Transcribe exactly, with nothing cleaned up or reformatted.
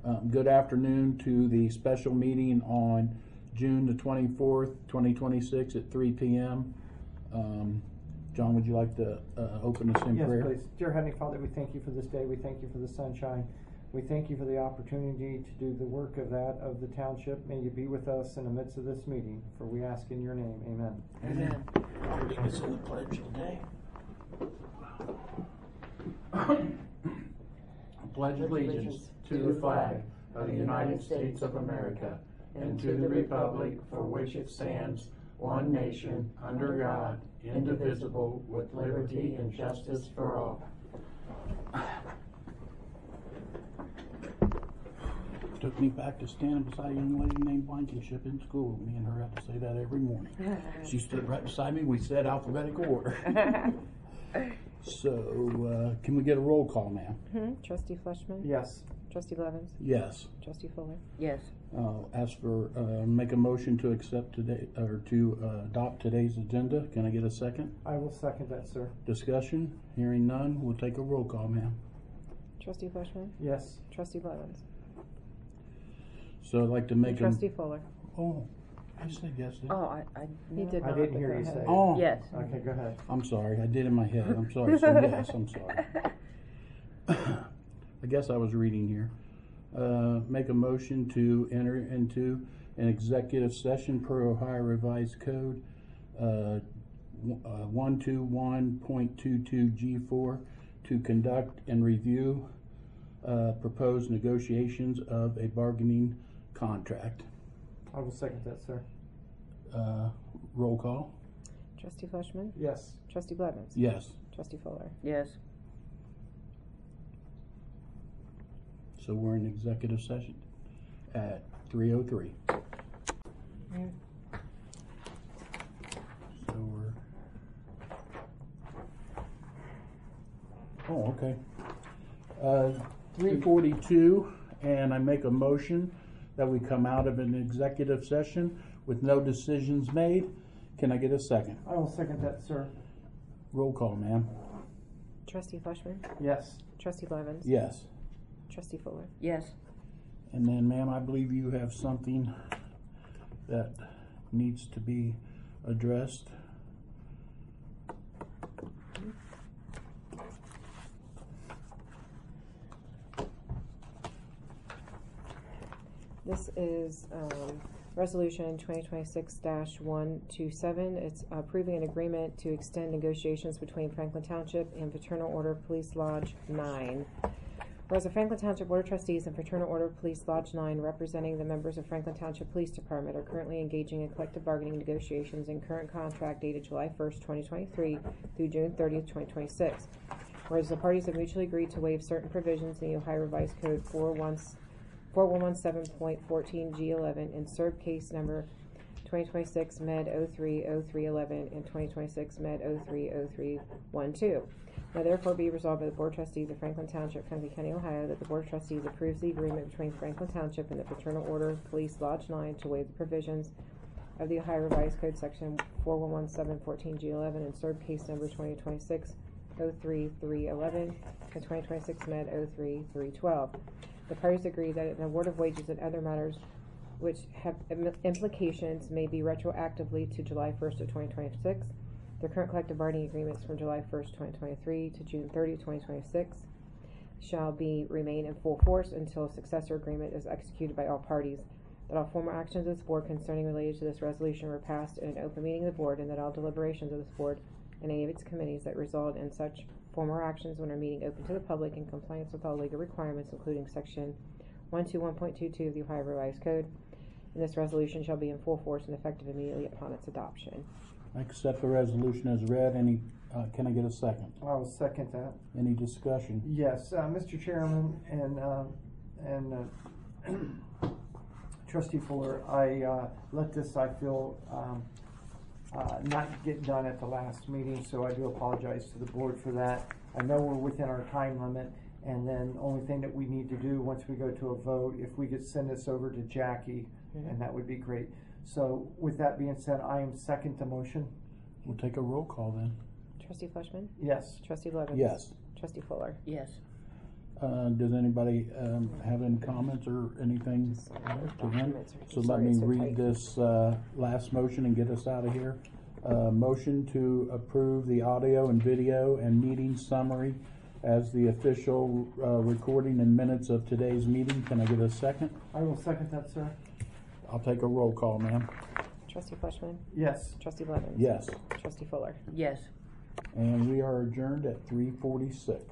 Um, good afternoon to the special meeting on June the twenty-fourth, twenty twenty-six at three p m Um, John, would you like to uh, open us in yes, prayer? Yes, please. Dear Heavenly Father, we thank you for this day. We thank you for the sunshine. We thank you for the opportunity to do the work of that of the township. May you be with us in the midst of this meeting, for we ask in your name. Amen. Amen. I'll lead us in the pledge today. I pledge allegiance to the flag of the United States of America and to the republic for which it stands, one nation, under God, indivisible, with liberty and justice for all. Took me back to standing beside a young lady named Blankenship in school. Me and her had to say that every morning. She stood right beside me. We said alphabetical order. So, uh, can we get a roll call now? Mm-hmm. Trustee Fleshman? Yes. Trustee Levins? Yes. Trustee Fuller? Yes. I'll ask for, uh, make a motion to accept today, or to uh, adopt today's agenda. Can I get a second? I will second that, sir. Discussion? Hearing none, we'll take a roll call, ma'am. Trustee Fleshman? Yes. Trustee Levins? So I'd like to make a... Trustee Fuller? Oh, I said yes. Didn't I? Oh, I, I, He did I not. didn't but hear go you ahead. say it. Oh. yes. Okay, go ahead. I'm sorry. I did in my head. I'm sorry. So yes, I'm sorry. I guess I was reading here. Uh, make a motion to enter into an executive session per Ohio Revised Code uh, one twenty-one point twenty-two G four to conduct and review uh, proposed negotiations of a bargaining contract. I will second that, sir. Uh, roll call. Trustee Fleshman? Yes. Trustee Levins? Yes. Trustee Fuller? Yes. So we're in executive session at three oh three. Mm. So we're... Oh, okay. Uh, three forty-two, and I make a motion that we come out of an executive session with no decisions made. Can I get a second? I will second that, sir. Roll call, ma'am. Trustee Fleshman? Yes. Trustee Levins? Yes. Trustee Fuller? Yes. And then, ma'am, I believe you have something that needs to be addressed. This is um, Resolution twenty twenty-six dash one twenty-seven. It's approving an agreement to extend negotiations between Franklin Township and Fraternal Order Police Lodge nine. Whereas the Franklin Township Board of Trustees and Fraternal Order Police Lodge nine, representing the members of Franklin Township Police Department, are currently engaging in collective bargaining negotiations in current contract dated July first, twenty twenty-three through June thirtieth, twenty twenty-six. Whereas the parties have mutually agreed to waive certain provisions in the Ohio Revised Code four one one seven point fourteen G eleven and serve case number twenty twenty-six Med oh three oh three eleven and twenty twenty-six Med oh three oh three twelve. Now therefore be resolved by the Board of Trustees of Franklin Township, Franklin County, Ohio, that the Board of Trustees approves the agreement between Franklin Township and the Fraternal Order Police Lodge nine to waive the provisions of the Ohio Revised Code section four one one seven point fourteen G eleven and serve case number twenty twenty-six oh three three eleven and twenty twenty-six Med oh three three twelve. The parties agree that an award of wages and other matters which have implications may be retroactively to July first of twenty twenty-six. The current collective bargaining agreements from July first, twenty twenty-three to June thirtieth, twenty twenty-six shall be remain in full force until a successor agreement is executed by all parties. That all formal actions of this board concerning related to this resolution were passed in an open meeting of the board, and that all deliberations of this board and any of its committees that result in such formal actions when a meeting open to the public in compliance with all legal requirements, including section one twenty-one point twenty-two of the Ohio Revised Code. And this resolution shall be in full force and effective immediately upon its adoption. I accept the resolution as read. Any, uh, can I get a second? I will second that. Any discussion? Yes, uh, Mister Chairman and uh, and uh, Trustee Fuller, I uh, let this, I feel, um, uh, not get done at the last meeting, so I do apologize to the board for that. I know we're within our time limit, and then the only thing that we need to do once we go to a vote, if we could send this over to Jackie, mm-hmm. and that would be great. So with that being said, I am second to motion. We'll take a roll call then. Trustee Fleshman? Yes. Trustee Levins? Yes. Trustee Fuller? Yes. Uh, does anybody, um, have any comments or anything Just, uh, to him? documents are- So let sorry, me it's so read tight. this, uh, last motion and get us out of here. Uh, motion to approve the audio and video and meeting summary as the official, uh, recording and minutes of today's meeting. Can I get a second? I will second that, sir. I'll take a roll call, ma'am. Trustee Fleshman. Yes. Trustee Blevins. Yes. Trustee Fuller. Yes. And we are adjourned at three forty-six.